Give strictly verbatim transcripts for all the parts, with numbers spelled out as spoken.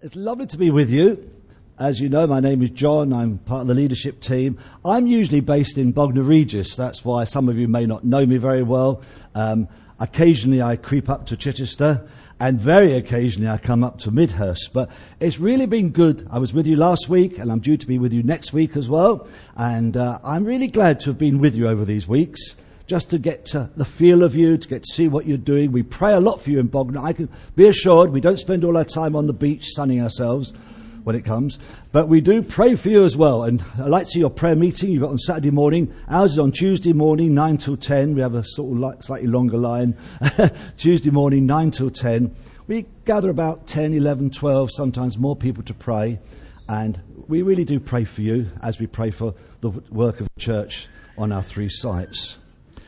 It's lovely to be with you. As you know, my name is John. I'm part of the leadership team. I'm usually based in Bognor Regis. That's why some of you may not know me very well. Um, occasionally I creep up to Chichester, and very occasionally I come up to Midhurst. But it's really been good. I was with you last week, and I'm due to be with you next week as well. And uh, I'm really glad to have been with you over these weeks, just to get to the feel of you, to get to see what you're doing. We pray a lot for you in Bognor. I can be assured we don't spend all our time on the beach sunning ourselves when it comes, but we do pray for you as well. And I'd like to see your prayer meeting you've got on Saturday morning. Ours is on Tuesday morning, nine till ten. We have a sort of like slightly longer line. Tuesday morning, nine till ten. We gather about ten, eleven, twelve, sometimes more people to pray. And we really do pray for you as we pray for the work of the church on our three sites.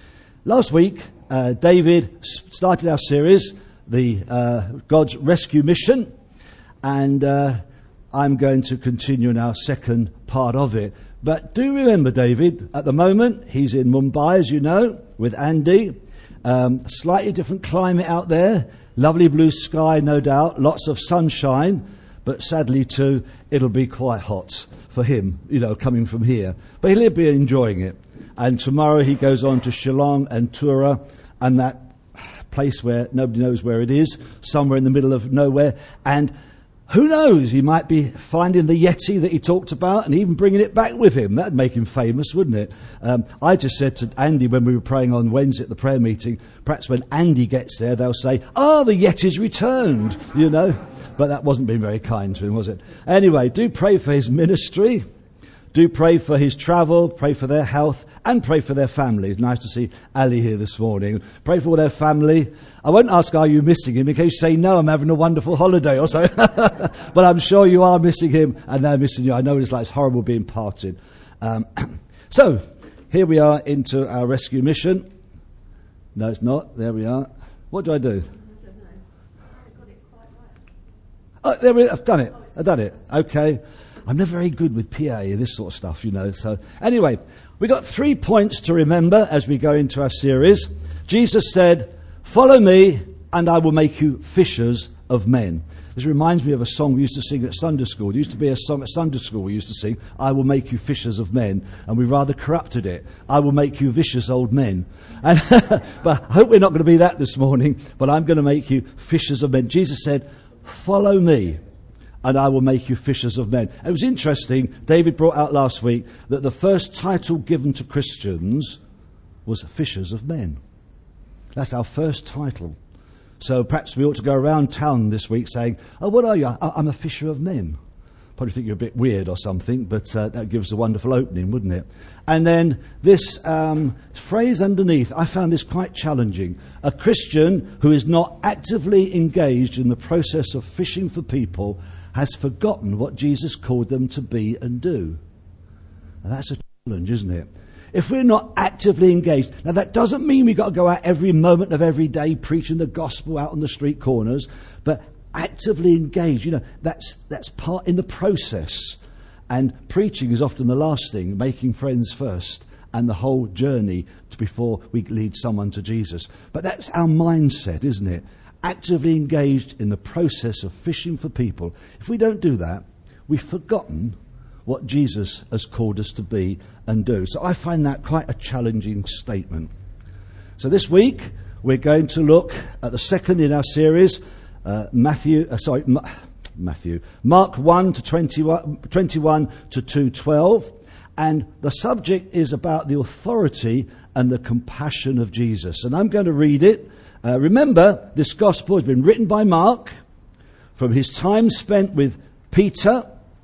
Last week, uh, David started our series, the uh, God's Rescue Mission, and uh, I'm going to continue in our second part of it. But do remember, David, at the moment, he's in Mumbai, as you know, with Andy. Um, slightly different climate out there, lovely blue sky, no doubt, lots of sunshine, but sadly, too, it'll be quite hot for him, you know, coming from here. But he'll be enjoying it. And tomorrow he goes on to Shillong and Tura, and that place where nobody knows where it is, somewhere in the middle of nowhere. And who knows, he might be finding the Yeti that he talked about and even bringing it back with him. That'd make him famous, wouldn't it? Um, I just said to Andy when we were praying on Wednesday at the prayer meeting, perhaps when Andy gets there, they'll say, "Oh, the Yeti's returned," you know. But that wasn't being very kind to him, was it? Anyway, do pray for his ministry. Do pray for his travel, pray for their health, and pray for their family. It's nice to see Ali here this morning. Pray for all their family. I won't ask, are you missing him, in case you say, no, I'm having a wonderful holiday or so. But I'm sure you are missing him, and they're missing you. I know it's like it's horrible being parted. Um, so, here we are into our rescue mission. No, it's not. There we are. What do I do? Oh, there we, I've done it. I've done it. Okay. I'm never very good with P A, this sort of stuff, you know. So anyway, we've got three points to remember as we go into our series. Jesus said, "Follow me and I will make you fishers of men." This reminds me of a song we used to sing at Sunday school. There used to be a song at Sunday school we used to sing, "I will make you fishers of men." And we rather corrupted it. "I will make you vicious old men." And but I hope we're not going to be that this morning, but I'm going to make you fishers of men. Jesus said, "Follow me and I will make you fishers of men." It was interesting, David brought out last week that the first title given to Christians was fishers of men. That's our first title. So perhaps we ought to go around town this week saying, "Oh, what are you? I'm a fisher of men." Probably think you're a bit weird or something, but uh, that gives a wonderful opening, wouldn't it? And then this um, phrase underneath, I found this quite challenging. A Christian who is not actively engaged in the process of fishing for people has forgotten what Jesus called them to be and do. And that's a challenge, isn't it? If we're not actively engaged, now that doesn't mean we've got to go out every moment of every day preaching the gospel out on the street corners, but actively engaged, you know, that's that's part in the process. And preaching is often the last thing, making friends first, and the whole journey to before we lead someone to Jesus. But that's our mindset, isn't it? Actively engaged in the process of fishing for people. If we don't do that, we've forgotten what Jesus has called us to be and do. So I find that quite a challenging statement. So this week, we're going to look at the second in our series, uh, Matthew, uh, sorry, Ma- Matthew, Mark one to twenty-one, twenty-one to two twelve. And the subject is about the authority and the compassion of Jesus. And I'm going to read it. Uh, remember, this gospel has been written by Mark from his time spent with Peter,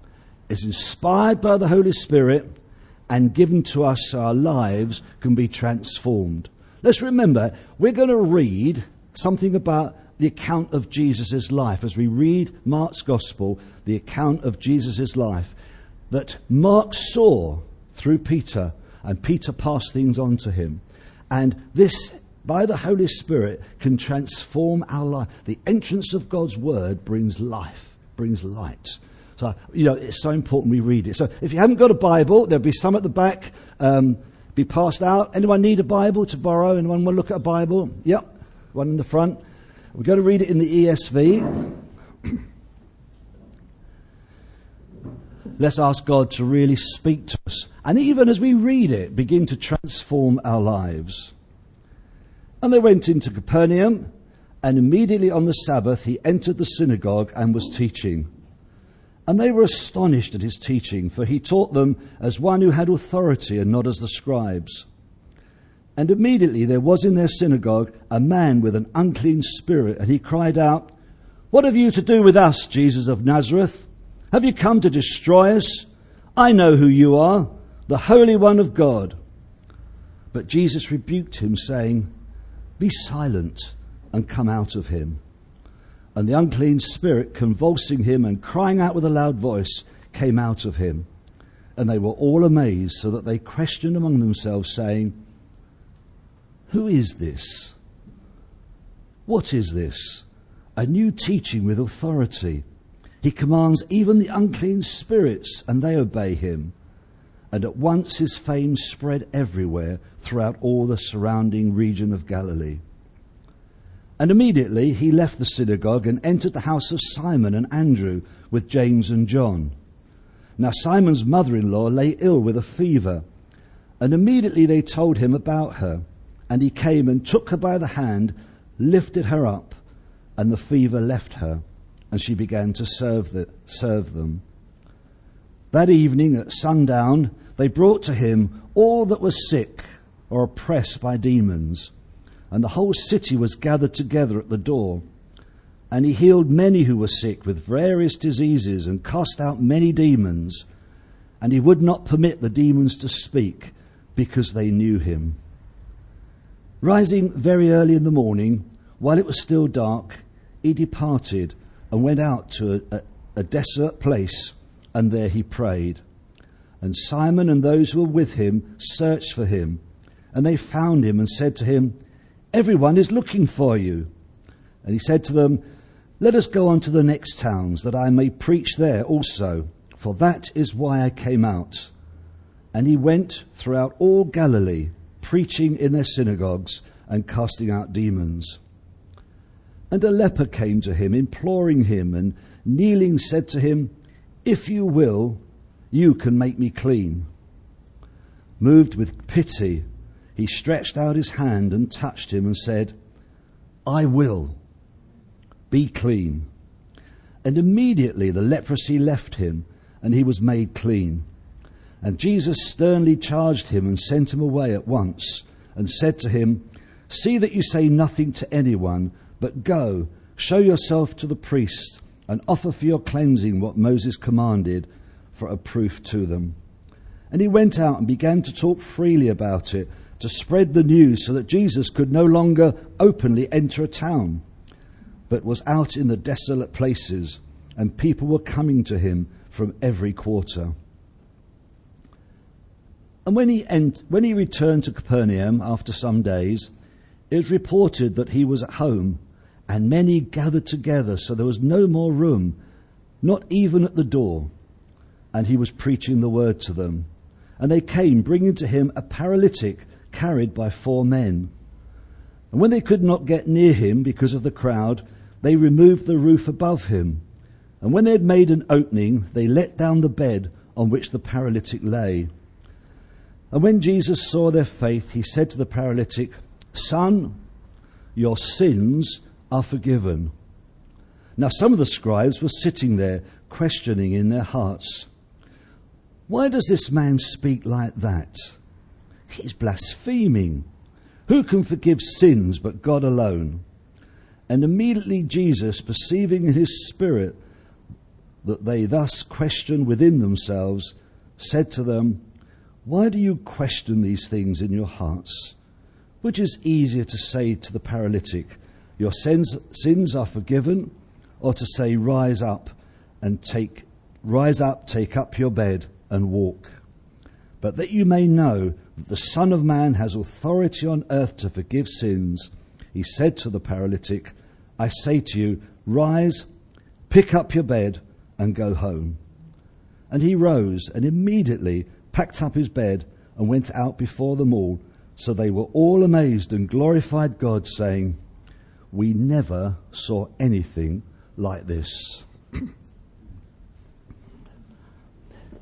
is inspired by the Holy Spirit, and given to us so our lives can be transformed. Let's remember, we're going to read something about the account of Jesus' life. As we read Mark's gospel, the account of Jesus' life, that Mark saw through Peter, and Peter passed things on to him. And this, by the Holy Spirit, can transform our life. The entrance of God's word brings life, brings light. So, you know, it's so important we read it. So if you haven't got a Bible, there'll be some at the back, um, be passed out. Anyone need a Bible to borrow? Anyone want to look at a Bible? Yep, one in the front. We're going to read it in the E S V. let's ask God to really speak to us. And even as we read it, begin to transform our lives. And they went into Capernaum, and immediately on the Sabbath he entered the synagogue and was teaching. And they were astonished at his teaching, for he taught them as one who had authority and not as the scribes. And immediately there was in their synagogue a man with an unclean spirit, and he cried out, "What have you to do with us, Jesus of Nazareth? Have you come to destroy us? I know who you are, the Holy One of God." But Jesus rebuked him, saying, "Be silent and come out of him." And the unclean spirit, convulsing him and crying out with a loud voice, came out of him. And they were all amazed, so that they questioned among themselves, saying, "Who is this? What is this? A new teaching with authority. He commands even the unclean spirits, and they obey him." And at once his fame spread everywhere throughout all the surrounding region of Galilee. And immediately he left the synagogue and entered the house of Simon and Andrew with James and John. Now Simon's mother-in-law lay ill with a fever, and immediately they told him about her. And he came and took her by the hand, lifted her up, and the fever left her, and she began to serve, the, serve them. That evening at sundown they brought to him all that were sick or oppressed by demons, and the whole city was gathered together at the door. And he healed many who were sick with various diseases and cast out many demons. And he would not permit the demons to speak, because they knew him. Rising very early in the morning, while it was still dark, he departed and went out to a, a, a desolate place, and there he prayed. And Simon and those who were with him searched for him, and they found him and said to him, "Everyone is looking for you." And he said to them, "Let us go on to the next towns, that I may preach there also, for that is why I came out." And he went throughout all Galilee, preaching in their synagogues and casting out demons. And a leper came to him, imploring him, and kneeling said to him, "If you will, you can make me clean." Moved with pity, he stretched out his hand and touched him and said, "I will. Be clean." And immediately the leprosy left him, and he was made clean. And Jesus sternly charged him and sent him away at once, and said to him, "See that you say nothing to anyone, but go, show yourself to the priest, and offer for your cleansing what Moses commanded, for a proof to them." And he went out and began to talk freely about it, to spread the news, so that Jesus could no longer openly enter a town, but was out in the desolate places, and people were coming to him from every quarter. And when he ent- when he returned to Capernaum after some days, it was reported that he was at home, and many gathered together, so there was no more room, not even at the door. And he was preaching the word to them. And they came, bringing to him a paralytic carried by four men. And when they could not get near him because of the crowd, they removed the roof above him. And when they had made an opening, they let down the bed on which the paralytic lay. And when Jesus saw their faith, he said to the paralytic, "Son, your sins are forgiven." Now some of the scribes were sitting there, questioning in their hearts, "Why does this man speak like that? He's blaspheming. Who can forgive sins but God alone?" And immediately Jesus, perceiving in his spirit that they thus questioned within themselves, said to them, "Why do you question these things in your hearts? Which is easier to say to the paralytic, 'Your sins, sins are forgiven,' or to say, 'Rise up and take, rise up, take up your bed and walk'? But that you may know that the Son of Man has authority on earth to forgive sins," he said to the paralytic, "I say to you, rise, pick up your bed, and go home." And he rose and immediately packed up his bed and went out before them all. So they were all amazed and glorified God, saying, "We never saw anything like this."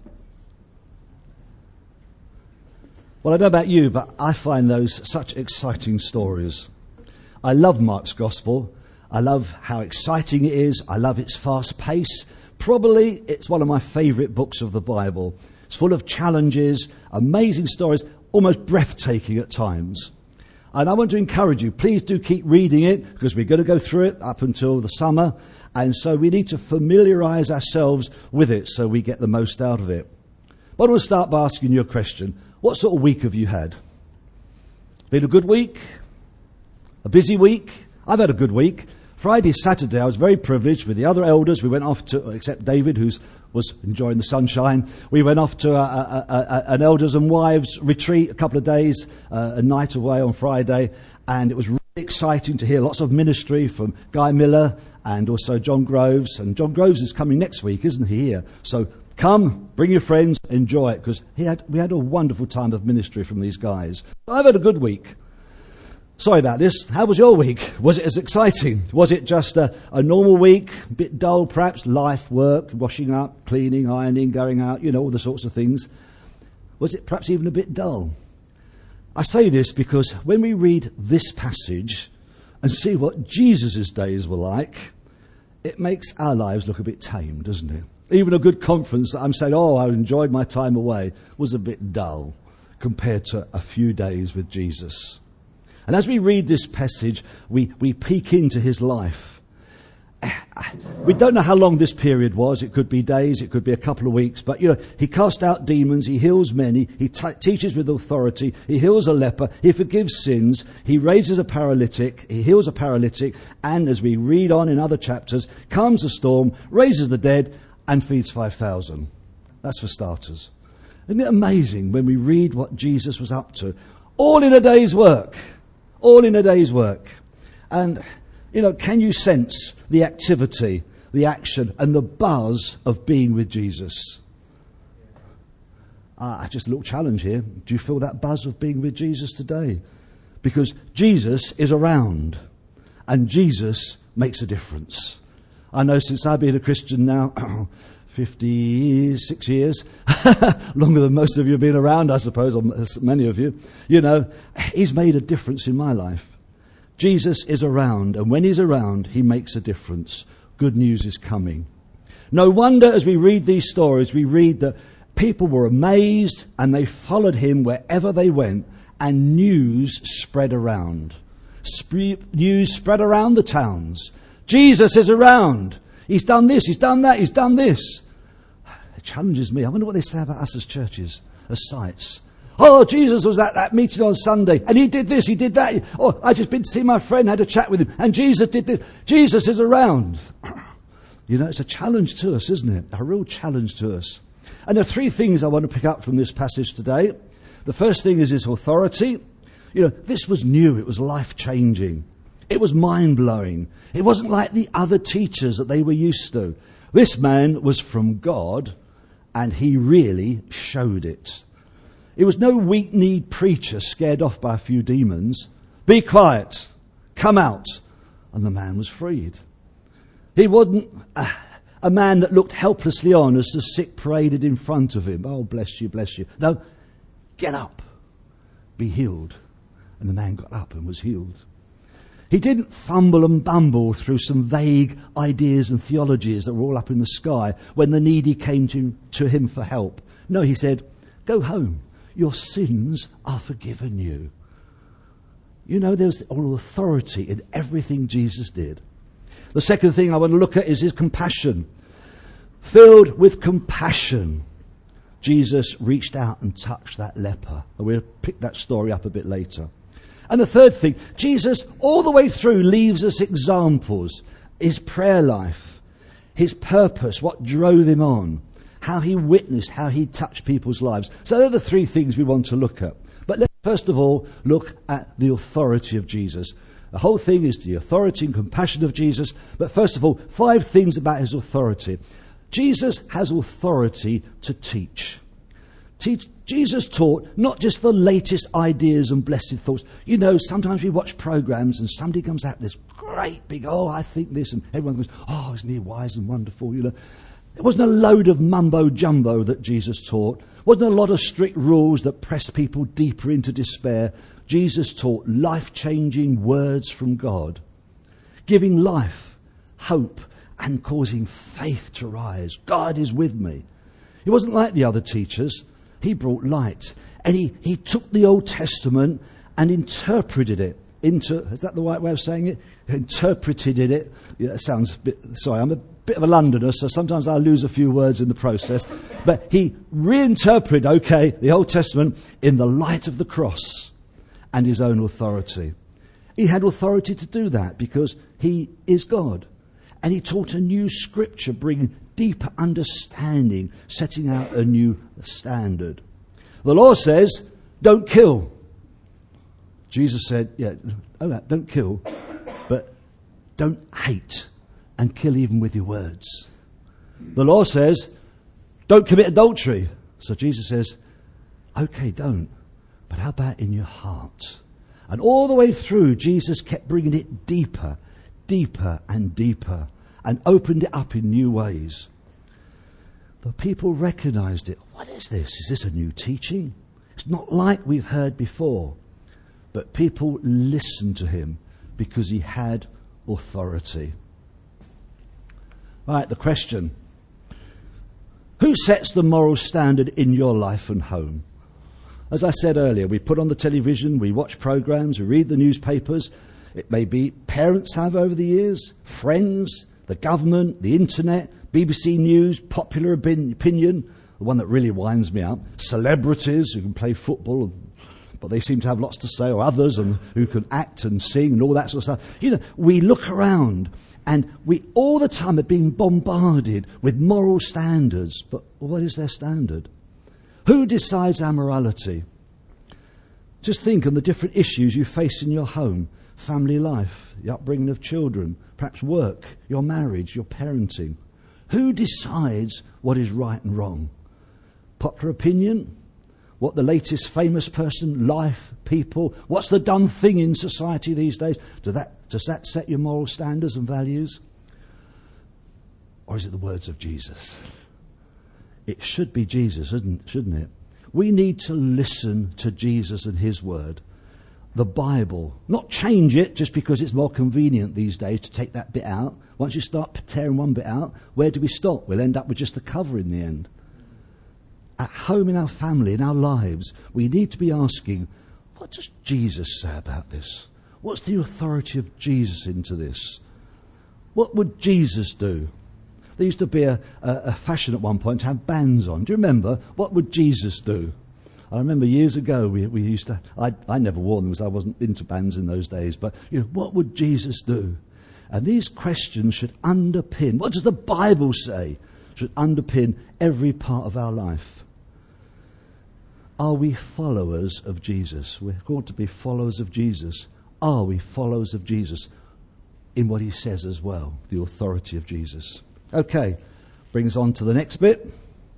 Well, I don't know about you, but I find those such exciting stories. I love Mark's Gospel. I love how exciting it is. I love its fast pace. Probably it's one of my favourite books of the Bible. It's full of challenges, amazing stories, almost breathtaking at times. And I want to encourage you, please do keep reading it, because we're going to go through it up until the summer. And so we need to familiarise ourselves with it so we get the most out of it. But I want to start by asking you a question. What sort of week have you had? Been a good week? A busy week? I've had a good week. Friday, Saturday, I was very privileged with the other elders. We went off to, except David, who was enjoying the sunshine. We went off to a, a, a, an elders and wives retreat, a couple of days, uh, a night away on Friday. And it was really exciting to hear lots of ministry from Guy Miller and also John Groves. And John Groves is coming next week, isn't he, here? So come, bring your friends, enjoy it, because he had, we had a wonderful time of ministry from these guys. I've had a good week. Sorry about this. How was your week? Was it as exciting? Was it just a, a normal week, a bit dull perhaps, life, work, washing up, cleaning, ironing, going out, you know, all the sorts of things? Was it perhaps even a bit dull? I say this because when we read this passage and see what Jesus' days were like, it makes our lives look a bit tame, doesn't it? Even a good conference that I'm saying, oh, I enjoyed my time away, was a bit dull compared to a few days with Jesus. And as we read this passage, we, we peek into his life. We don't know how long this period was. It could be days, it could be a couple of weeks. But, you know, he cast out demons, he heals many, he t- teaches with authority, he heals a leper, he forgives sins, he raises a paralytic, he heals a paralytic, and as we read on in other chapters, calms a storm, raises the dead, and feeds five thousand. That's for starters. Isn't it amazing when we read what Jesus was up to? All in a day's work. All in a day's work. And, you know, can you sense the activity, the action, and the buzz of being with Jesus? Ah, just a little challenge here. Do you feel that buzz of being with Jesus today? Because Jesus is around, and Jesus makes a difference. I know since I've been a Christian now, fifty-six years, longer than most of you have been around, I suppose, or many of you, you know, he's made a difference in my life. Jesus is around, and when he's around, he makes a difference. Good news is coming. No wonder as we read these stories, we read that people were amazed and they followed him wherever they went, and news spread around. Sp- news spread around the towns. Jesus is around. He's done this, he's done that, he's done this. It challenges me. I wonder what they say about us as churches, as sites. Oh, Jesus was at that meeting on Sunday, and he did this, he did that. Oh, I just been to see my friend, had a chat with him, and Jesus did this. Jesus is around. You know, it's a challenge to us, isn't it? A real challenge to us. And there are three things I want to pick up from this passage today. The first thing is his authority. You know, this was new, it was life-changing. It was mind-blowing. It wasn't like the other teachers that they were used to. This man was from God, and he really showed it. It was no weak-kneed preacher scared off by a few demons. Be quiet. Come out. And the man was freed. He wasn't a, a man that looked helplessly on as the sick paraded in front of him. Oh, bless you, bless you. No, get up. Be healed. And the man got up and was healed. He didn't fumble and bumble through some vague ideas and theologies that were all up in the sky when the needy came to, to him for help. No, he said, go home. Your sins are forgiven you. You know, there's all authority in everything Jesus did. The second thing I want to look at is his compassion. Filled with compassion, Jesus reached out and touched that leper. And we'll pick that story up a bit later. And the third thing, Jesus all the way through leaves us examples. His prayer life, his purpose, what drove him on, how he witnessed, how he touched people's lives. So they're the three things we want to look at. But let's first of all look at the authority of Jesus. The whole thing is the authority and compassion of Jesus. But first of all, five things about his authority. Jesus has authority to teach. Teach. Jesus taught not just the latest ideas and blessed thoughts. You know, sometimes we watch programs and somebody comes out with this great big, oh, I think this, and everyone goes, oh, isn't he wise and wonderful, you know. It wasn't a load of mumbo-jumbo that Jesus taught. Wasn't a lot of strict rules that pressed people deeper into despair. Jesus taught life-changing words from God, giving life, hope, and causing faith to rise. God is with me. He wasn't like the other teachers. He brought light. And he, he took the Old Testament and interpreted it into, is that the right way of saying it? Interpreted it. Yeah, it sounds a bit, sorry, I'm a bit of a Londoner, so sometimes I lose a few words in the process. But he reinterpreted, okay, the Old Testament in the light of the cross and his own authority. He had authority to do that because he is God. And he taught a new scripture, bringing deeper understanding, setting out a new standard. The law says, don't kill. Jesus said, yeah, oh, don't kill, but don't hate and kill even with your words. The law says, don't commit adultery. So Jesus says, okay, don't, but how about in your heart? And all the way through, Jesus kept bringing it deeper, deeper and deeper, and opened it up in new ways. The people recognized it. What is this? Is this a new teaching? It's not like we've heard before. But people listened to him because he had authority. Right, the question. Who sets the moral standard in your life and home? As I said earlier, we put on the television, we watch programs, we read the newspapers. It may be parents have over the years, friends, the government, the internet, B B C News, popular opinion, the one that really winds me up, celebrities who can play football, but they seem to have lots to say, or others and who can act and sing and all that sort of stuff. You know, we look around and we all the time are being bombarded with moral standards. But what is their standard? Who decides our morality? Just think on the different issues you face in your home, family life, the upbringing of children, perhaps work, your marriage, your parenting. Who decides what is right and wrong? Popular opinion? What the latest famous person, life, people, what's the done thing in society these days? Does that, does that set your moral standards and values? Or is it the words of Jesus? It should be Jesus, shouldn't it? We need to listen to Jesus and his word. The Bible. Not change it just because it's more convenient these days to take that bit out. Once you start tearing one bit out, where do we stop? We'll end up with just the cover in the end. At home, in our family, in our lives, we need to be asking, what does Jesus say about this? What's the authority of Jesus into this? What would Jesus do? There used to be a, a, a fashion at one point to have bands on. Do you remember? What would Jesus do? I remember years ago we, we used to, I, I never wore them because I wasn't into bands in those days, but you know, what would Jesus do? And these questions should underpin, what does the Bible say? Should underpin every part of our life. Are we followers of Jesus? We're called to be followers of Jesus. Are we followers of Jesus in what he says as well, the authority of Jesus? Okay, brings on to the next bit.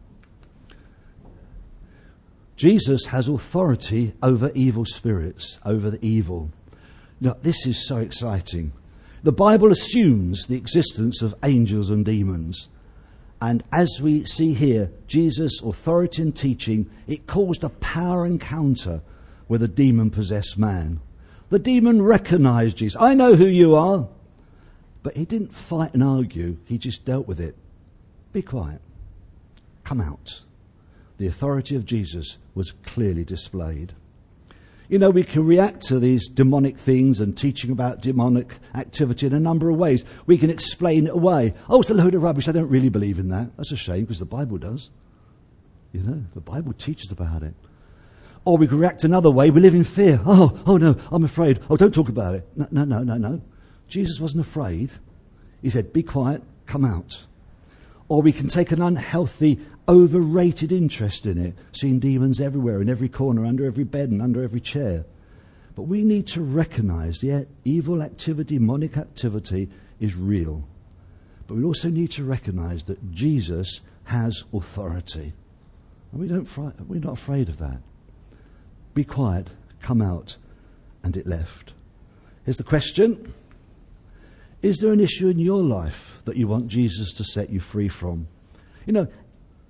Jesus has authority over evil spirits, over the evil. Now, this is so exciting. The Bible assumes the existence of angels and demons. And as we see here, Jesus' authority and teaching, it caused a power encounter with a demon-possessed man. The demon recognized Jesus. I know who you are. But he didn't fight and argue. He just dealt with it. Be quiet. Come out. The authority of Jesus was clearly displayed. You know, we can react to these demonic things and teaching about demonic activity in a number of ways. We can explain it away. Oh, it's a load of rubbish. I don't really believe in that. That's a shame because the Bible does. You know, the Bible teaches about it. Or we can react another way. We live in fear. Oh, oh no, I'm afraid. Oh, don't talk about it. No, no, no, no, no. Jesus wasn't afraid. He said, be quiet, come out. Or we can take an unhealthy, overrated interest in it, seeing demons everywhere, in every corner, under every bed and under every chair. But we need to recognize the evil activity, demonic activity is real. But we also need to recognize that Jesus has authority. And we don't fri- we're not afraid of that. Be quiet, come out, and it left. Here's the question. Is there an issue in your life that you want Jesus to set you free from? You know,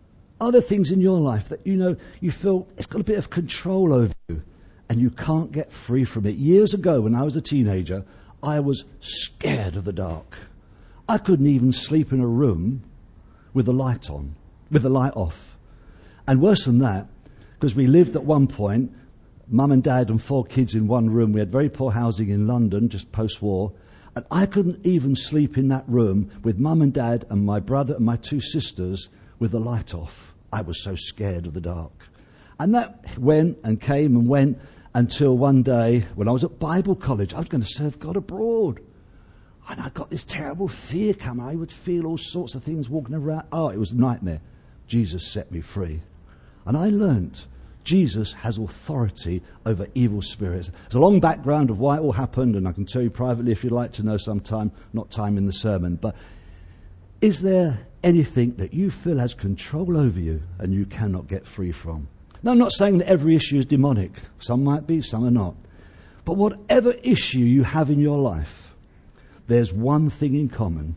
Are there things in your life that you know you feel it's got a bit of control over you and you can't get free from it? Years ago when I was a teenager, I was scared of the dark. I couldn't even sleep in a room with the light on, with the light off. And worse than that, because we lived at one point, mum and dad and four kids in one room. We had very poor housing in London, just post-war. And I couldn't even sleep in that room with mum and dad and my brother and my two sisters with the light off. I was so scared of the dark. And that went and came and went until one day when I was at Bible college, I was going to serve God abroad. And I got this terrible fear coming. I would feel all sorts of things walking around. Oh, it was a nightmare. Jesus set me free. And I learnt Jesus has authority over evil spirits. There's a long background of why it all happened, and I can tell you privately if you'd like to know sometime, not time in the sermon. But is there anything that you feel has control over you and you cannot get free from? Now, I'm not saying that every issue is demonic. Some might be, some are not. But whatever issue you have in your life, there's one thing in common.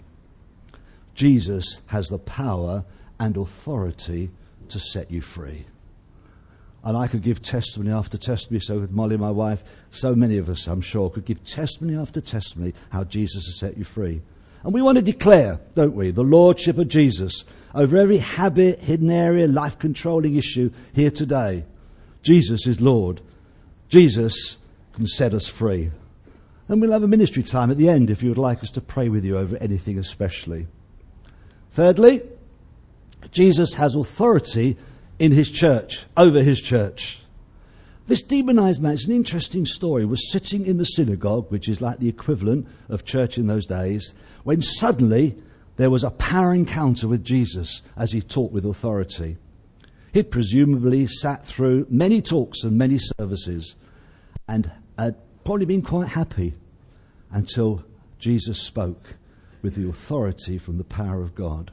Jesus has the power and authority to set you free. And I could give testimony after testimony, so could Molly, my wife. So many of us, I'm sure, could give testimony after testimony how Jesus has set you free. And we want to declare, don't we, the lordship of Jesus over every habit, hidden area, life-controlling issue here today. Jesus is Lord. Jesus can set us free. And we'll have a ministry time at the end if you would like us to pray with you over anything especially. Thirdly, Jesus has authority in his church, over his church. This demonized man, it's an interesting story, was sitting in the synagogue, which is like the equivalent of church in those days, when suddenly there was a power encounter with Jesus as he taught with authority. He'd presumably sat through many talks and many services and had probably been quite happy until Jesus spoke with the authority from the power of God.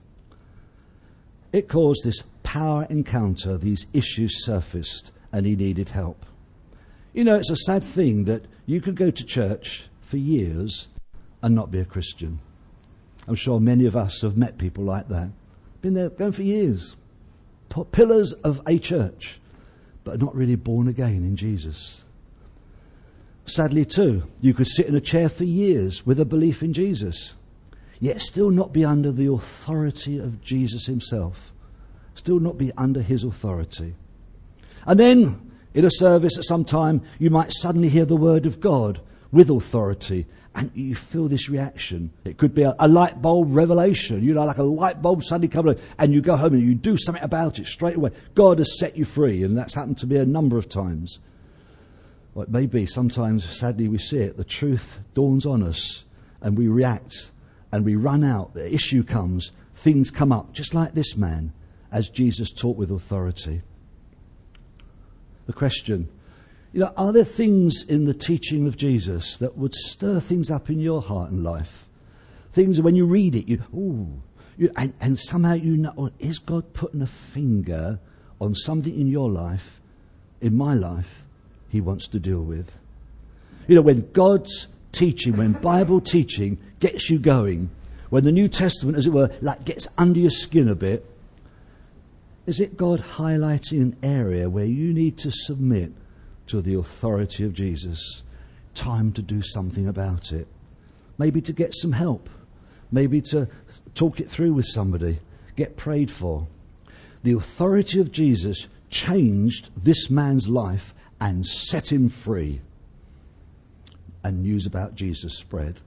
It caused this power encounter, these issues surfaced, and he needed help. You know, it's a sad thing that you could go to church for years and not be a Christian. I'm sure many of us have met people like that. Been there going for years. P- pillars of a church, but not really born again in Jesus. Sadly too, you could sit in a chair for years with a belief in Jesus, yet still not be under the authority of Jesus himself. Still not be under his authority. And then, in a service at some time, you might suddenly hear the word of God with authority, and you feel this reaction. It could be a, a light bulb revelation, you know, like a light bulb suddenly comes on, and you go home and you do something about it straight away. God has set you free, and that's happened to me a number of times. Well, it may be, sometimes, sadly, we see it. The truth dawns on us, and we react, and we run out. The issue comes, things come up, just like this man, as Jesus taught with authority. The question, you know, are there things in the teaching of Jesus that would stir things up in your heart and life? Things when you read it, you, ooh, you, and, and somehow you know, oh, is God putting a finger on something in your life, in my life, he wants to deal with? You know, when God's teaching, when Bible teaching gets you going, when the New Testament, as it were, like gets under your skin a bit, is it God highlighting an area where you need to submit to the authority of Jesus? Time to do something about it. Maybe to get some help. Maybe to talk it through with somebody. Get prayed for. The authority of Jesus changed this man's life and set him free. And news about Jesus spread.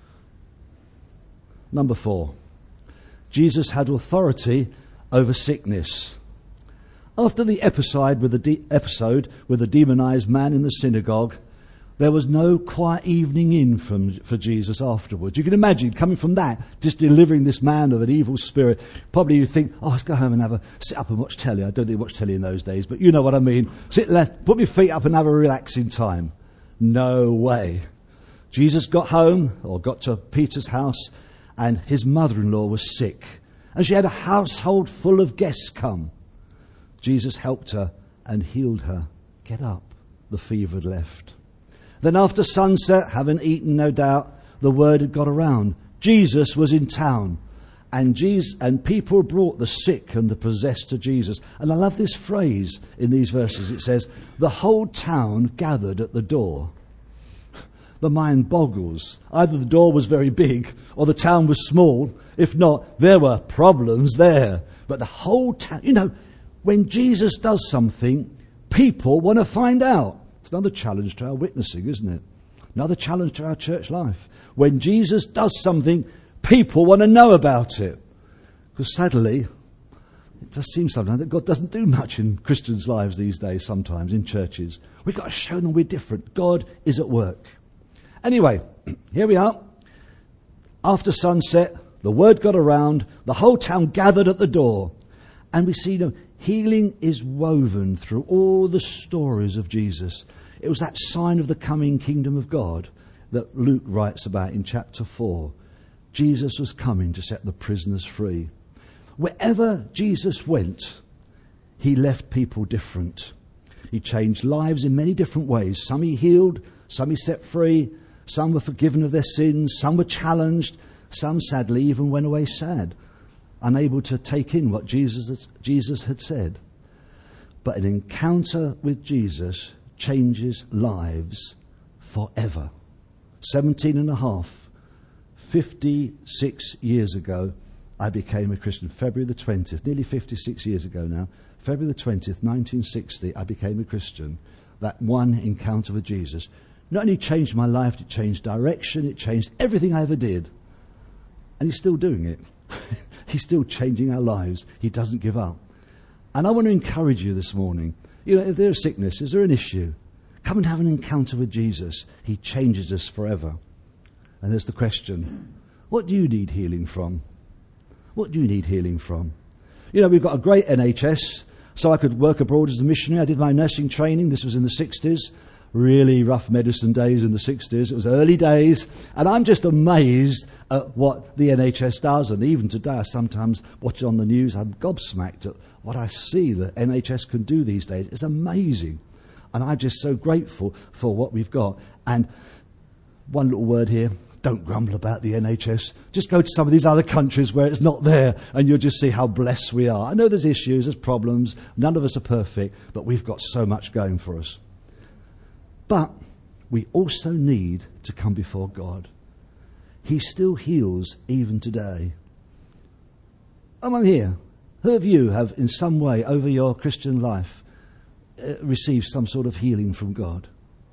Number four. Jesus had authority over sickness. After the episode with the de- episode with the demonized man in the synagogue, there was no quiet evening in from, for Jesus afterwards. You can imagine coming from that, just delivering this man of an evil spirit. Probably you think, oh, let's go home and have a sit up and watch telly. I don't think they watch telly in those days, but you know what I mean. Sit there, put my feet up and have a relaxing time. No way. Jesus got home, or got to Peter's house, and his mother-in-law was sick. And she had a household full of guests come. Jesus helped her and healed her. Get up. The fever had left. Then after sunset, having eaten no doubt, the word had got around. Jesus was in town And Jesus, and people brought the sick and the possessed to Jesus. And I love this phrase in these verses. It says, the whole town gathered at the door. The mind boggles. Either the door was very big or the town was small. If not, there were problems there. But the whole town, you know, when Jesus does something, people want to find out. It's another challenge to our witnessing, isn't it? Another challenge to our church life. When Jesus does something, people want to know about it. Because sadly, it does seem sometimes that God doesn't do much in Christians' lives these days, sometimes in churches. We've got to show them we're different. God is at work. Anyway, here we are. After sunset, the word got around. The whole town gathered at the door. And we see, you know, healing is woven through all the stories of Jesus. It was that sign of the coming kingdom of God that Luke writes about in chapter four. Jesus was coming to set the prisoners free. Wherever Jesus went, he left people different. He changed lives in many different ways. Some he healed, some he set free, some were forgiven of their sins, some were challenged, some sadly even went away sad, unable to take in what Jesus, Jesus had said. But an encounter with Jesus changes lives forever. Seventeen and a half, fifty-six years ago, I became a Christian. February the twentieth, nearly fifty-six years ago now, February the twentieth, nineteen sixty, I became a Christian. That one encounter with Jesus not only changed my life, it changed direction, it changed everything I ever did. And he's still doing it. He's still changing our lives. He doesn't give up. And I want to encourage you this morning. You know, if there's sickness, is there an issue? Come and have an encounter with Jesus. He changes us forever. And there's the question, what do you need healing from? What do you need healing from? You know, we've got a great N H S, so I could work abroad as a missionary. I did my nursing training. This was in the sixties. Really rough medicine days in the sixties. It was early days. And I'm just amazed at what the N H S does. And even today, I sometimes watch it on the news. I'm gobsmacked at what I see that N H S can do these days. It's amazing. And I'm just so grateful for what we've got. And one little word here, don't grumble about the N H S. Just go to some of these other countries where it's not there and you'll just see how blessed we are. I know there's issues, there's problems. None of us are perfect, but we've got so much going for us. But we also need to come before God. He still heals even today. I'm here. Who of you have in some way over your Christian life uh, received some sort of healing from God?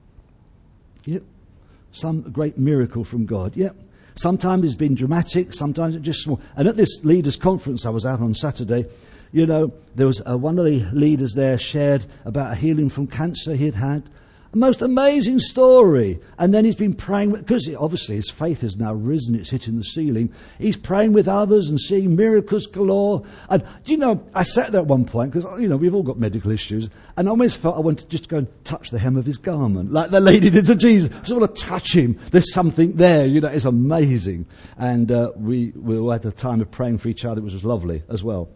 Yep. Some great miracle from God. Yep. Sometimes it's been dramatic, sometimes it's just small. And at this leaders' conference I was out on Saturday, you know, there was uh, one of the leaders there shared about a healing from cancer he'd had. A most amazing story. And then he's been praying, because obviously his faith has now risen, it's hitting the ceiling. He's praying with others and seeing miracles galore. And do you know, I sat there at one point, because, you know, we've all got medical issues, and I almost felt I wanted to just go and touch the hem of his garment, like the lady did to Jesus. I just want to touch him. There's something there, you know, it's amazing. And uh, we, we were at a time of praying for each other, which was lovely as well.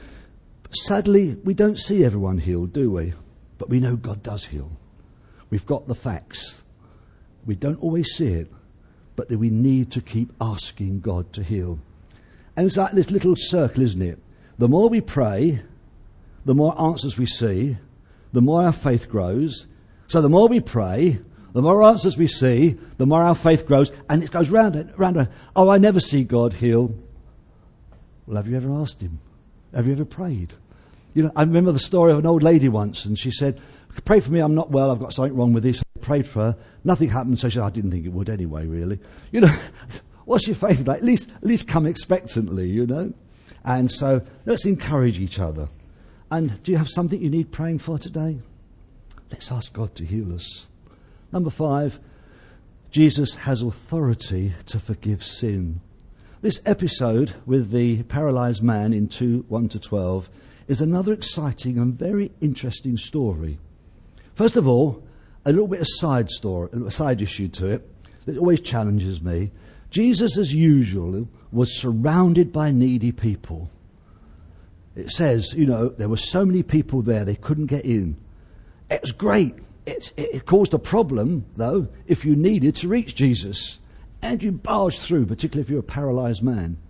Sadly, we don't see everyone healed, do we? But we know God does heal. We've got the facts. We don't always see it, but we need to keep asking God to heal. And it's like this little circle, isn't it? The more we pray, the more answers we see, the more our faith grows. So the more we pray, the more answers we see, the more our faith grows, and it goes round and round and round. Oh, I never see God heal. Well, have you ever asked him? Have you ever prayed? You know, I remember the story of an old lady once, and she said, pray for me, I'm not well, I've got something wrong with this. I prayed for her, nothing happened, so she said, I didn't think it would anyway, really. You know, what's your faith like? At least, at least come expectantly, you know. And so let's encourage each other. And do you have something you need praying for today? Let's ask God to heal us. Number five, Jesus has authority to forgive sin. This episode with the paralysed man in two, one to twelve is another exciting and very interesting story. First of all, a little bit of side story, a side issue to it that always challenges me. Jesus, as usual, was surrounded by needy people. It says, you know, there were so many people there, they couldn't get in. It was great. It, it, it caused a problem, though, if you needed to reach Jesus. And you barged through, particularly if you're a paralysed man.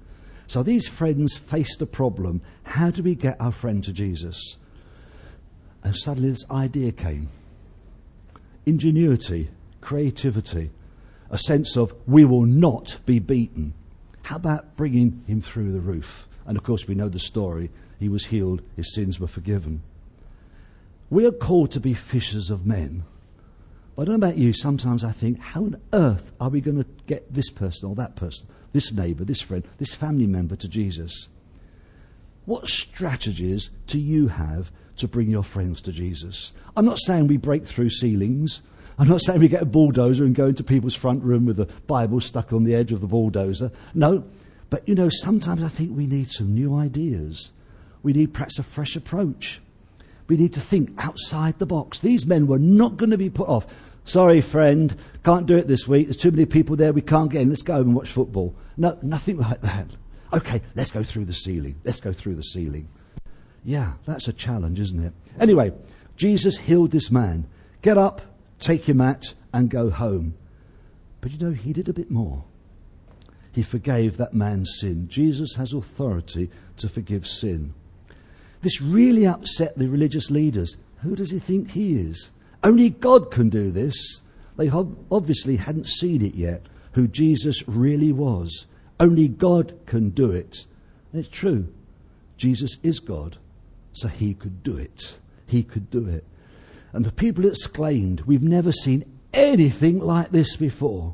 So these friends faced a problem. How do we get our friend to Jesus? And suddenly this idea came. Ingenuity, creativity, a sense of we will not be beaten. How about bringing him through the roof? And of course we know the story. He was healed, his sins were forgiven. We are called to be fishers of men. But I don't know about you, sometimes I think, how on earth are we going to get this person or that person, this neighbour, this friend, this family member to Jesus? What strategies do you have to bring your friends to Jesus? I'm not saying we break through ceilings. I'm not saying we get a bulldozer and go into people's front room with a Bible stuck on the edge of the bulldozer. No, but you know, sometimes I think we need some new ideas. We need perhaps a fresh approach. We need to think outside the box. These men were not going to be put off. Sorry, friend, can't do it this week. There's too many people there. We can't get in. Let's go home and watch football. No, nothing like that. Okay, let's go through the ceiling. Let's go through the ceiling. Yeah, that's a challenge, isn't it? Anyway, Jesus healed this man. Get up, take your mat, and go home. But you know, he did a bit more. He forgave that man's sin. Jesus has authority to forgive sin. This really upset the religious leaders. Who does he think he is? Only God can do this. They obviously hadn't seen it yet, who Jesus really was. Only God can do it. And it's true. Jesus is God, so he could do it. He could do it. And the people exclaimed, we've never seen anything like this before.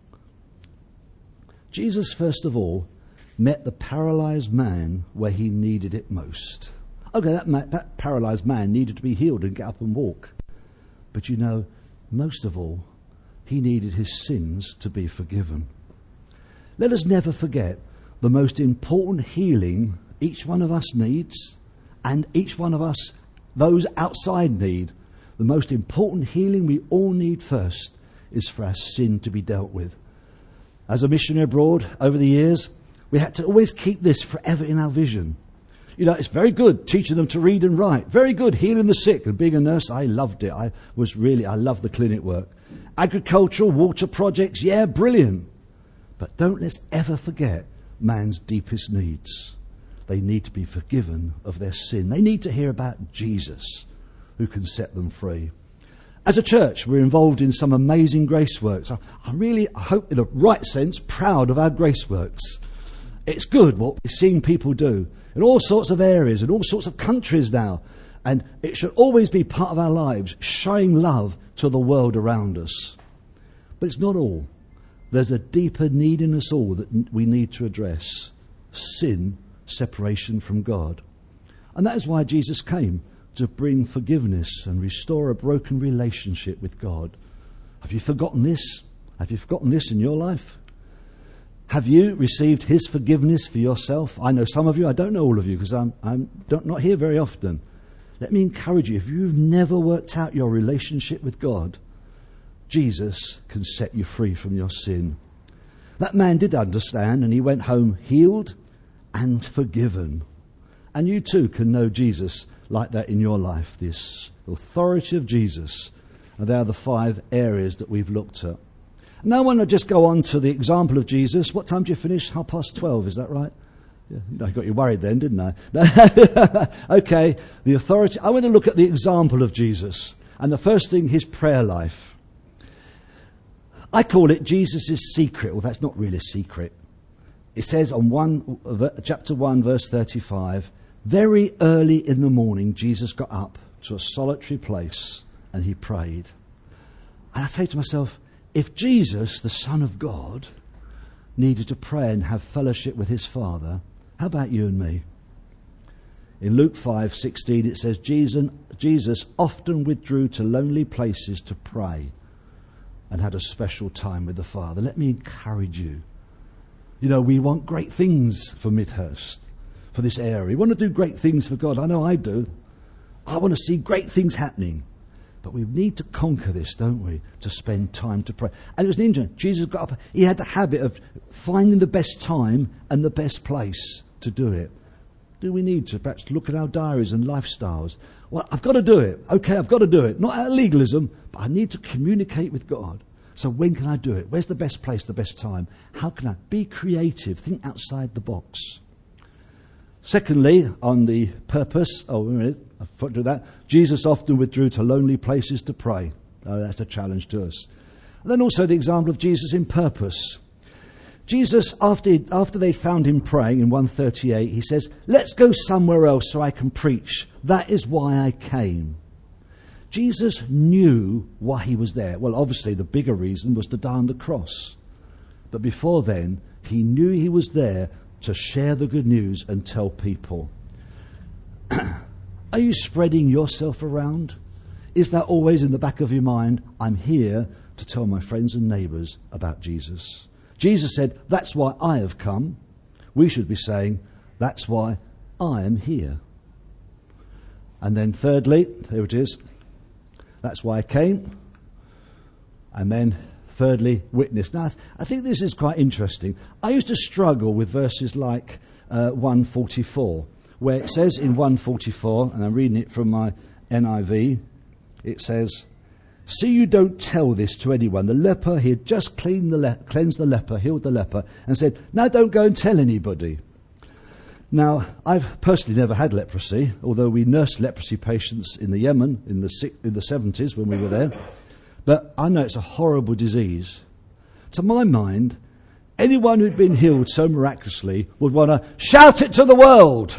Jesus, first of all, met the paralyzed man where he needed it most. Okay, that, man, that paralyzed man needed to be healed and get up and walk. But you know, most of all, he needed his sins to be forgiven. Let us never forget the most important healing each one of us needs, and each one of us, those outside, need. The most important healing we all need first is for our sin to be dealt with. As a missionary abroad over the years, we had to always keep this forever in our vision. You know, it's very good teaching them to read and write. Very good healing the sick. And being a nurse, I loved it. I was really, I loved the clinic work. Agricultural, water projects, yeah, brilliant. But don't let's ever forget man's deepest needs. They need to be forgiven of their sin. They need to hear about Jesus, who can set them free. As a church, we're involved in some amazing grace works. I, I really I hope, in a right sense, proud of our grace works. It's good what we're seeing people do in all sorts of areas, in all sorts of countries now. And it should always be part of our lives, showing love to the world around us. But it's not all. There's a deeper need in us all that we need to address. Sin, separation from God. And that is why Jesus came, to bring forgiveness and restore a broken relationship with God. Have you forgotten this? Have you forgotten this in your life? Have you received his forgiveness for yourself? I know some of you, I don't know all of you because I'm, I'm don't, not here very often. Let me encourage you, if you've never worked out your relationship with God, Jesus can set you free from your sin. That man did understand, and he went home healed and forgiven. And you too can know Jesus like that in your life, this authority of Jesus. And there are the five areas that we've looked at. Now I want to just go on to the example of Jesus. What time do you finish? Half past twelve, is that right? Yeah, I got you worried then, didn't I? Okay, the authority. I want to look at the example of Jesus. And the first thing, his prayer life. I call it Jesus' secret. Well, that's not really a secret. It says on one, chapter one, verse thirty-five, very early in the morning, Jesus got up to a solitary place and he prayed. And I thought to myself, if Jesus, the Son of God, needed to pray and have fellowship with his Father, how about you and me? In Luke five sixteen, it says, Jesus, Jesus often withdrew to lonely places to pray and had a special time with the Father. Let me encourage you. You know, we want great things for Midhurst, for this area. We want to do great things for God. I know I do. I want to see great things happening. But we need to conquer this, don't we? To spend time to pray. And it was interesting. Jesus got up. He had the habit of finding the best time and the best place to do it. Do we need to perhaps look at our diaries and lifestyles? Well, I've got to do it. Okay, I've got to do it. Not out of legalism, but I need to communicate with God. So when can I do it? Where's the best place, the best time? How can I be creative? Think outside the box. Secondly, on the purpose, oh, wait a minute, I forgot to do that. Jesus often withdrew to lonely places to pray. Oh, that's a challenge to us. And then also the example of Jesus in purpose. Jesus, after, he, after they'd found him praying in one thirty-eight, he says, let's go somewhere else so I can preach. That is why I came. Jesus knew why he was there. Well, obviously the bigger reason was to die on the cross. But before then, he knew he was there to share the good news and tell people. Are you spreading yourself around? Is that always in the back of your mind? I'm here to tell my friends and neighbours about Jesus. Jesus said, that's why I have come. We should be saying, that's why I am here. And then thirdly, here it is. That's why I came. And then, thirdly, witness. Now, I think this is quite interesting. I used to struggle with verses like uh, one forty-four, where it says in one forty-four, and I'm reading it from my N I V, it says, see you don't tell this to anyone. The leper, he had just cleaned the le- cleansed the leper, healed the leper, and said, now don't go and tell anybody. Now, I've personally never had leprosy, although we nursed leprosy patients in the Yemen in the si- in the seventies when we were there. But I know it's a horrible disease. To my mind, anyone who'd been healed so miraculously would want to shout it to the world.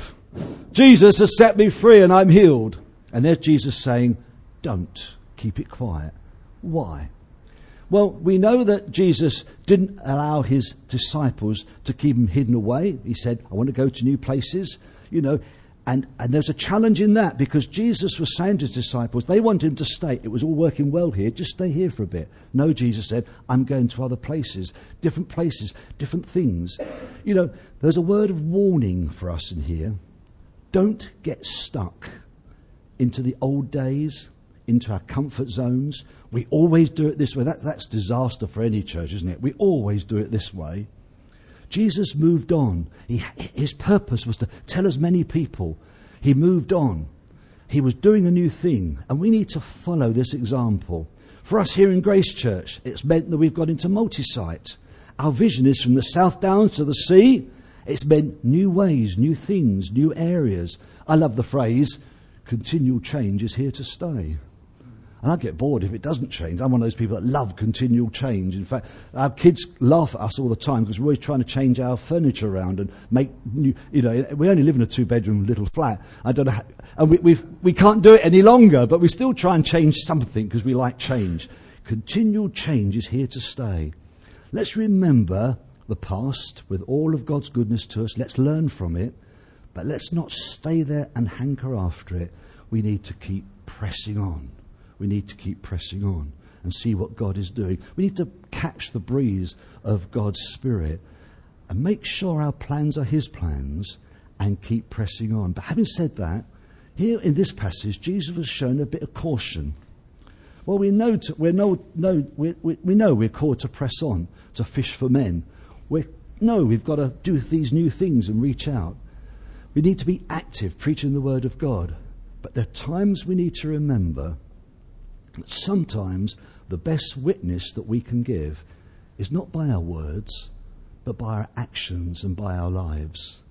Jesus has set me free and I'm healed. And there's Jesus saying, don't, keep it quiet. Why? Well, we know that Jesus didn't allow his disciples to keep him hidden away. He said, I want to go to new places, you know, and, and there's a challenge in that because Jesus was saying to his disciples, they wanted him to stay. It was all working well here. Just stay here for a bit. No, Jesus said, I'm going to other places, different places, different things. You know, there's a word of warning for us in here. Don't get stuck into the old days, into our comfort zones. We always do it this way. That, that's disaster for any church, isn't it? We always do it this way. Jesus moved on. He, his purpose was to tell as many people. He moved on. He was doing a new thing, and we need to follow this example. For us here in Grace Church, it's meant that we've got into multi-site. Our vision is from the South Downs to the sea. It's meant new ways, new things, new areas. I love the phrase, continual change is here to stay. And I get bored if it doesn't change. I'm one of those people that love continual change. In fact, our kids laugh at us all the time because we're always trying to change our furniture around and make new, you know, we only live in a two-bedroom little flat. I don't know, how, and we we've, we can't do it any longer, but we still try and change something because we like change. Continual change is here to stay. Let's remember the past with all of God's goodness to us. Let's learn from it, but let's not stay there and hanker after it. We need to keep pressing on. We need to keep pressing on and see what God is doing. We need to catch the breeze of God's Spirit and make sure our plans are his plans and keep pressing on. But having said that, here in this passage, Jesus was shown a bit of caution. Well, we know to, we know, know we, we, we know we're called to press on, to fish for men. We know we've got to do these new things and reach out. We need to be active, preaching the word of God. But there are times we need to remember that sometimes the best witness that we can give is not by our words, but by our actions and by our lives.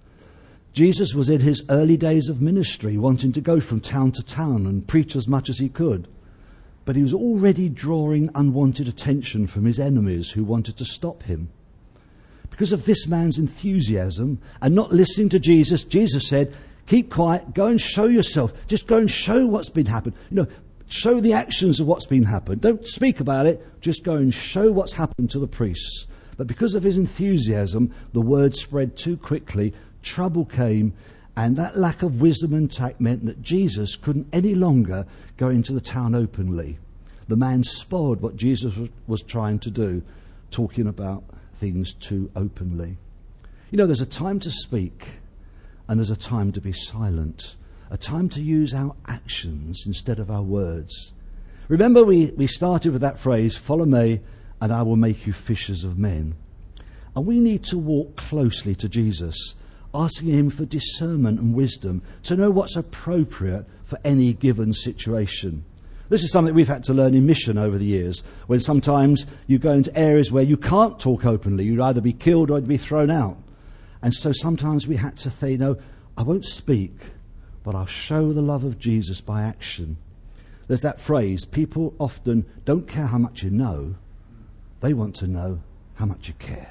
Jesus was in his early days of ministry, wanting to go from town to town and preach as much as he could. But he was already drawing unwanted attention from his enemies who wanted to stop him. Because of this man's enthusiasm and not listening to Jesus, Jesus said, keep quiet, go and show yourself. Just go and show what's been happened. You know, show the actions of what's been happened. Don't speak about it, just go and show what's happened to the priests. But because of his enthusiasm, the word spread too quickly, trouble came, and that lack of wisdom and tact meant that Jesus couldn't any longer go into the town openly. The man spoiled what Jesus was, was trying to do, talking about things too openly. You know, there's a time to speak, and there's a time to be silent. A time to use our actions instead of our words. Remember we, we started with that phrase, follow me and I will make you fishers of men. And we need to walk closely to Jesus, asking him for discernment and wisdom to know what's appropriate for any given situation. This is something we've had to learn in mission over the years, when sometimes you go into areas where you can't talk openly. You'd either be killed or you'd be thrown out. And so sometimes we had to say, no, I won't speak, but I'll show the love of Jesus by action. There's that phrase, people often don't care how much you know, they want to know how much you care.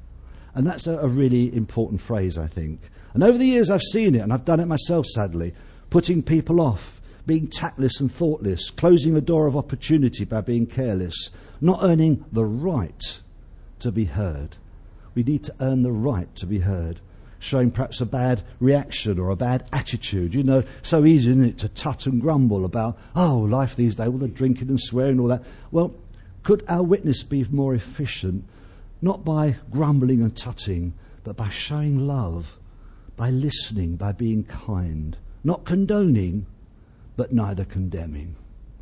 And that's a, a really important phrase, I think. And over the years I've seen it, and I've done it myself, sadly, putting people off, being tactless and thoughtless, closing the door of opportunity by being careless, not earning the right to be heard. We need to earn the right to be heard. Showing perhaps a bad reaction or a bad attitude. You know, so easy, isn't it, to tut and grumble about, oh, life these days, all the drinking and swearing and all that. Well, could our witness be more efficient, not by grumbling and tutting, but by showing love, by listening, by being kind, not condoning, but neither condemning.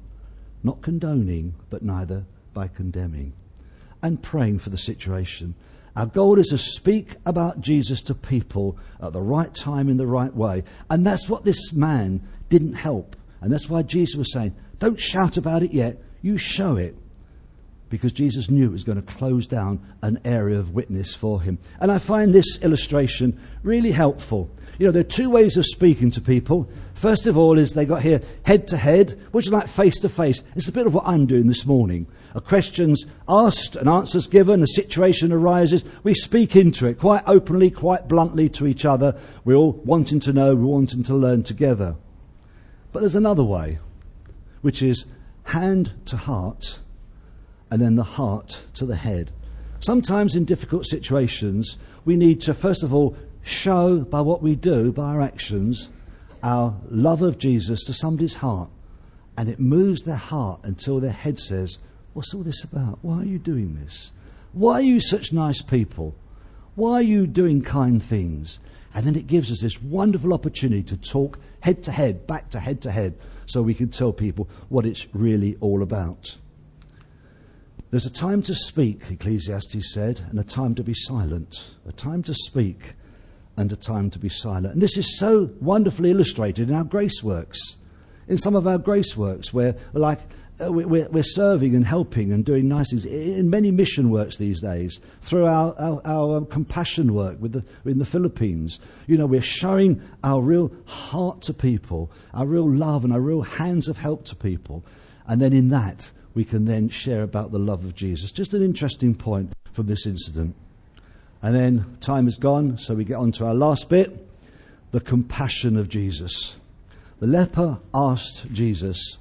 Not condoning, but neither by condemning. And praying for the situation. Our goal is to speak about Jesus to people at the right time in the right way. And that's what this man didn't help. And that's why Jesus was saying, don't shout about it yet, you show it. Because Jesus knew it was going to close down an area of witness for him. And I find this illustration really helpful. You know, there are two ways of speaking to people. First of all is they got here head to head, which is like face to face. It's a bit of what I'm doing this morning. A question's asked, an answer's given, a situation arises. We speak into it quite openly, quite bluntly to each other. We're all wanting to know, we're wanting to learn together. But there's another way, which is hand to heart, and then the heart to the head. Sometimes in difficult situations, we need to, first of all, show by what we do, by our actions, our love of Jesus to somebody's heart. And it moves their heart until their head says, what's all this about? Why are you doing this? Why are you such nice people? Why are you doing kind things? And then it gives us this wonderful opportunity to talk head to head, back to head to head, so we can tell people what it's really all about. There's a time to speak, Ecclesiastes said, and a time to be silent. A time to speak and a time to be silent. And this is so wonderfully illustrated in our grace works. In some of our grace works where like uh, we're, we're serving and helping and doing nice things. In many mission works these days, through our, our, our um, compassion work with the, in the Philippines. You know, we're showing our real heart to people, our real love and our real hands of help to people. And then in that, we can then share about the love of Jesus. Just an interesting point from this incident. And then time is gone, so we get on to our last bit, the compassion of Jesus. The leper asked Jesus,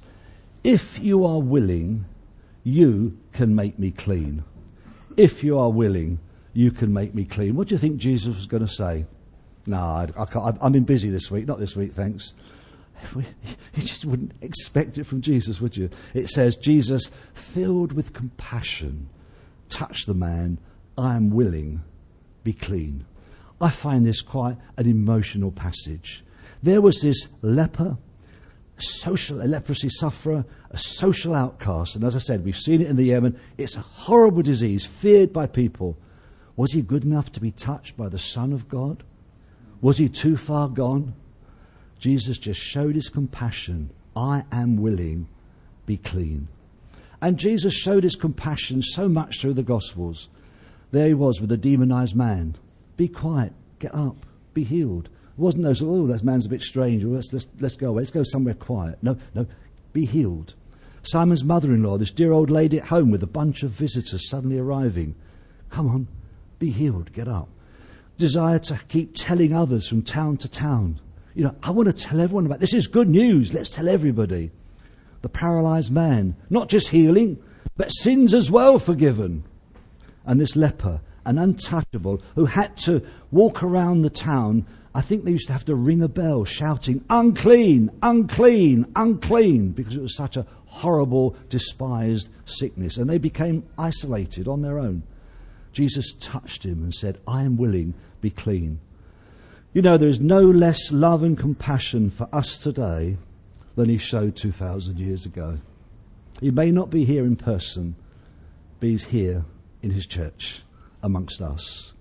if you are willing, you can make me clean. If you are willing, you can make me clean. What do you think Jesus was going to say? No, I, I can't, I'm in busy this week, not this week, thanks. You just wouldn't expect it from Jesus, would you? It says, Jesus, filled with compassion, touched the man, I am willing, be clean. I find this quite an emotional passage. There was this leper, a social a leprosy sufferer, a social outcast. And as I said, we've seen it in the Yemen. It's a horrible disease, feared by people. Was he good enough to be touched by the Son of God? Was he too far gone? Jesus just showed his compassion. I am willing, be clean. And Jesus showed his compassion so much through the Gospels. There he was with a demonized man. Be quiet, get up, be healed. It wasn't those, oh, that man's a bit strange, let's, let's, let's go away, let's go somewhere quiet. No, no, be healed. Simon's mother-in-law, this dear old lady at home with a bunch of visitors suddenly arriving. Come on, be healed, get up. Desire to keep telling others from town to town. You know, I want to tell everyone about this. Is good news. Let's tell everybody. The paralyzed man, not just healing, but sins as well forgiven. And this leper, an untouchable, who had to walk around the town. I think they used to have to ring a bell shouting, unclean, unclean, unclean, because it was such a horrible, despised sickness. And they became isolated on their own. Jesus touched him and said, I am willing, be clean. You know, there is no less love and compassion for us today than he showed two thousand years ago. He may not be here in person, but he's here in his church amongst us.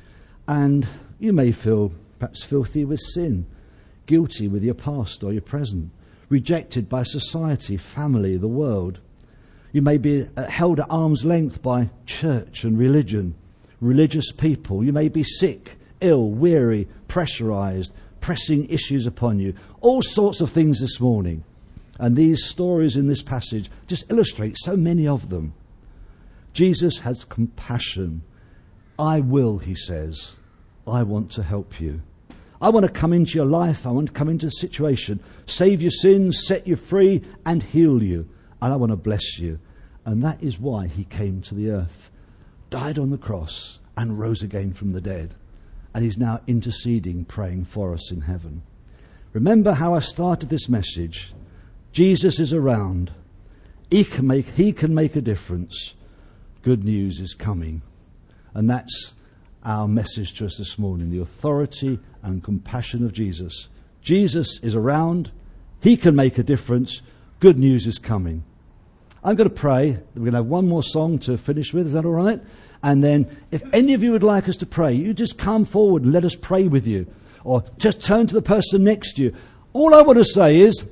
And you may feel perhaps filthy with sin, guilty with your past or your present, rejected by society, family, the world. You may be held at arm's length by church and religion, religious people. You may be sick, ill, weary, pressurized, pressing issues upon you. All sorts of things this morning. And these stories in this passage just illustrate so many of them. Jesus has compassion. I will, he says. I want to help you. I want to come into your life. I want to come into the situation, save your sins, set you free, and heal you. And I want to bless you. And that is why he came to the earth, died on the cross, and rose again from the dead. And he's now interceding, praying for us in heaven. Remember how I started this message. Jesus is around. He can make, he can make a difference. Good news is coming. And that's our message to us this morning, the authority and compassion of Jesus. Jesus is around. He can make a difference. Good news is coming. I'm going to pray. We're going to have one more song to finish with. Is that all right? And then if any of you would like us to pray, you just come forward and let us pray with you. Or just turn to the person next to you. All I want to say is,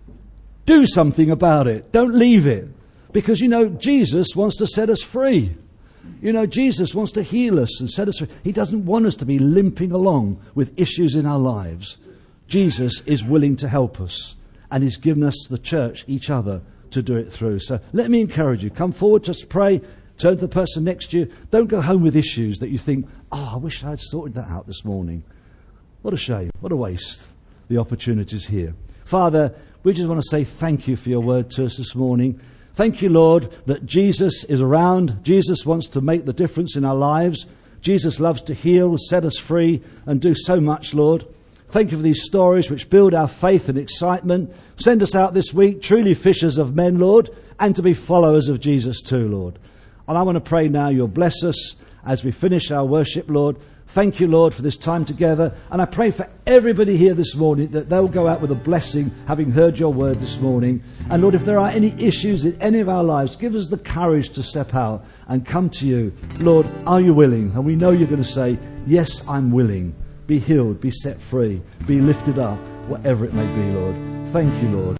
do something about it. Don't leave it. Because, you know, Jesus wants to set us free. You know, Jesus wants to heal us and set us free. He doesn't want us to be limping along with issues in our lives. Jesus is willing to help us. And he's given us, the church, each other, to do it through. So let me encourage you. Come forward, just pray. Turn to the person next to you. Don't go home with issues that you think, oh, I wish I had sorted that out this morning. What a shame. What a waste. The opportunity's here. Father, we just want to say thank you for your word to us this morning. Thank you, Lord, that Jesus is around. Jesus wants to make the difference in our lives. Jesus loves to heal, set us free, and do so much, Lord. Thank you for these stories which build our faith and excitement. Send us out this week, truly fishers of men, Lord, and to be followers of Jesus too, Lord. And I want to pray now you'll bless us as we finish our worship, Lord. Thank you, Lord, for this time together. And I pray for everybody here this morning that they'll go out with a blessing, having heard your word this morning. And Lord, if there are any issues in any of our lives, give us the courage to step out and come to you. Lord, are you willing? And we know you're going to say, yes, I'm willing. Be healed, be set free, be lifted up, whatever it may be, Lord. Thank you, Lord.